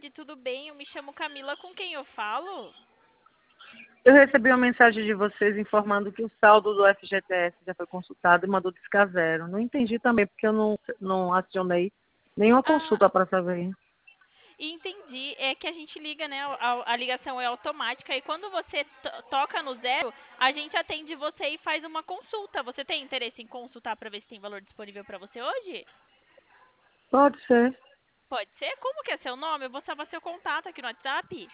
tarde, tudo bem? Eu me chamo Camila, com quem eu falo? Eu recebi uma mensagem de vocês informando que o saldo do FGTS já foi consultado e mandou descar zero. Não entendi também, porque eu não acionei nenhuma Ah, consulta para saber. entendi. É que a gente liga, né? A ligação é automática e quando você toca no zero, a gente atende você e faz uma consulta. Você tem interesse em consultar para ver se tem valor disponível para você hoje? Pode ser. Pode ser? Como que é seu nome? Eu vou salvar seu contato aqui no WhatsApp.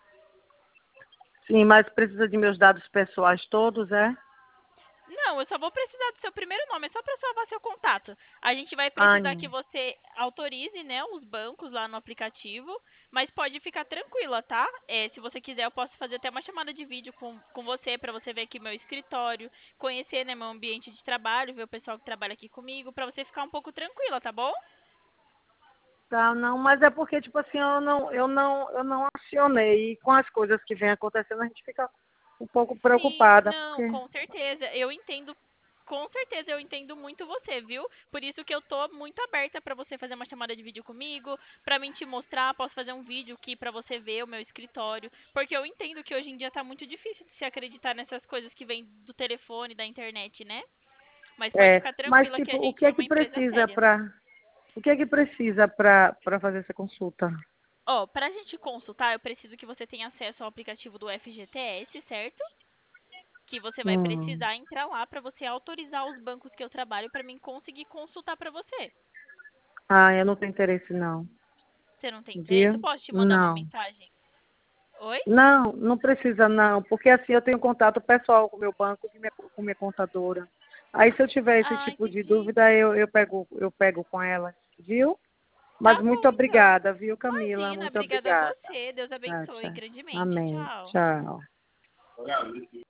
Sim, mas precisa de meus dados pessoais todos, é? Não, eu só vou precisar do seu primeiro nome, é só para salvar seu contato. A gente vai precisar que Anne. você autorize, né, os bancos lá no aplicativo, mas pode ficar tranquila, tá? Se você quiser, eu posso fazer até uma chamada de vídeo com você, para você ver aqui meu escritório, conhecer, né, meu ambiente de trabalho, ver o pessoal que trabalha aqui comigo, para você ficar um pouco tranquila, tá bom? Tá, não, mas é porque, tipo assim, eu não acionei. E com as coisas que vem acontecendo, a gente fica um pouco Sim, preocupada, não, porque com certeza. Eu entendo, com certeza eu entendo muito você, viu? Por isso que eu tô muito aberta pra você fazer uma chamada de vídeo comigo, pra mim te mostrar, posso fazer um vídeo aqui pra você ver o meu escritório, porque eu entendo que hoje em dia tá muito difícil de se acreditar nessas coisas que vêm do telefone, da internet, né? Mas pode ficar mas tranquila que tipo, a o gente que é é que uma empresa precisa séria. para o que é que precisa para fazer essa consulta? Ó, pra gente consultar, eu preciso que você tenha acesso ao aplicativo do FGTS, certo? Que você vai Hum. precisar entrar lá para você autorizar os bancos que eu trabalho para mim conseguir consultar para você. Ah, eu não tenho interesse não. Você não tem interesse? Eu Viu? posso te mandar uma Não. mensagem? Oi? Não, não precisa não, porque assim eu tenho contato pessoal com o meu banco, com minha contadora. Aí se eu tiver esse Ah, tipo de entendi. dúvida, eu pego com ela, viu? Mas Tá muito bom, então. obrigada, viu, Camila? Imagina, Muito obrigada a obrigada. você. Deus Tchau, abençoe tchau. grandemente. Amém. Tchau. Tchau.